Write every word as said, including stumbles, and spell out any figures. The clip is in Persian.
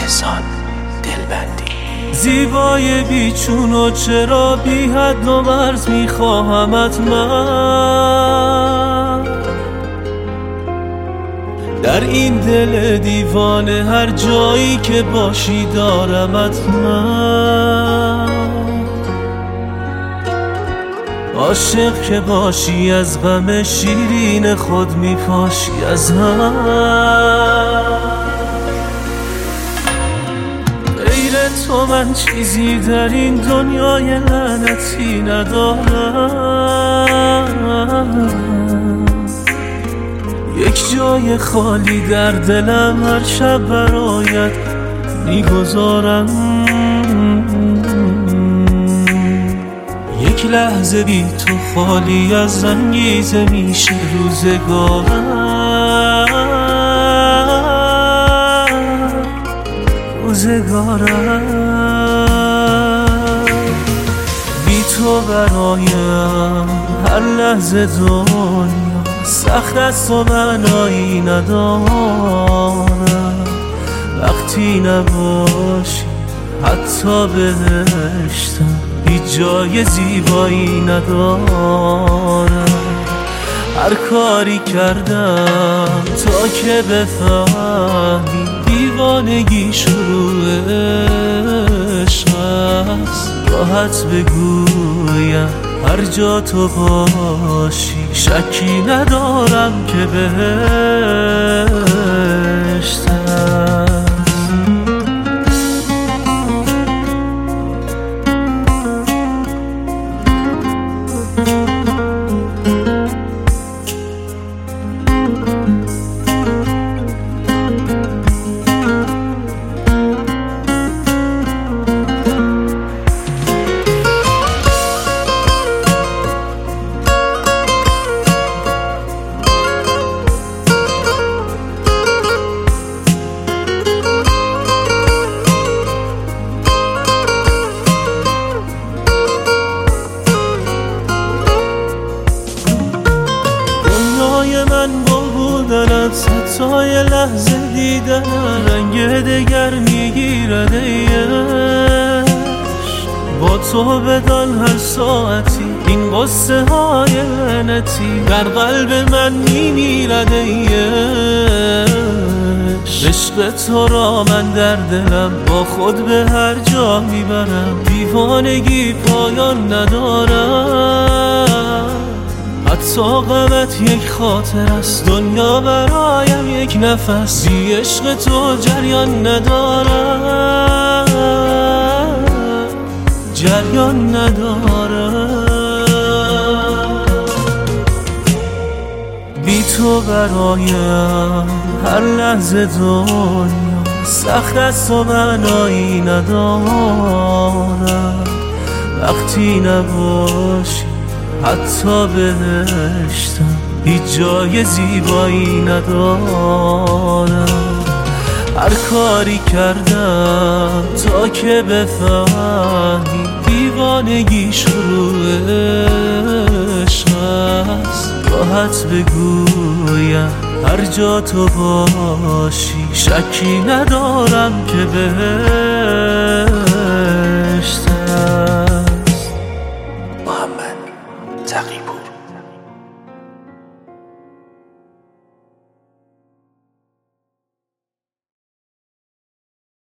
احسان دلبندی. زیبای بیچون و چرا بی حد و مرز میخواهمت من، در این دل دیوانه هر جایی که باشی دارمت من. عاشق که باشی از غم شیرین خود میپاشی از هم، غیر تو من چیزی در این دنیای لعنتی ندارم. یک جای خالی در دلم هر شب برایت میگذارم. یک لحظه بی تو خالی از انگیزه میشه روزگارم، روزگارم. بی تو برایم هر لحظه دنیا سخت است و معنایی ندارم. وقتی نباشی حتی بهشتم هیچ جای زیبایی ندارم. هر کاری کردم تا که بفهمی دیوانگی شروع عشق است. راحت بگویم هر جا تو باشی شکی ندارم که بهشت است. من با بودنت ستای لحظه دیدن رنگ دگر میگیرد ایش. با تو بدان هر ساعتی این قصه های لعنتی در قلب من میمیرد ایش. عشق تو را من در دلم با خود به هر جا میبرم. دیوانگی پایان ندارم، حتی غمت یک خاطر است. دنیا برایم یک نفس، بی عشق تو جریان ندارم، جریان ندارم. بی تو برایم هر لحظه دنیا سخت است و معنایی ندارم. وقتی نباشی حتی بهشتم هیچ جای زیبایی ندارم. هر کاری کردم تا که بفهمی دیوانگی شروع عشق است. راحت بگویم هر جا تو باشی شکی ندارم که بهشت است. محمد تقی‌پور.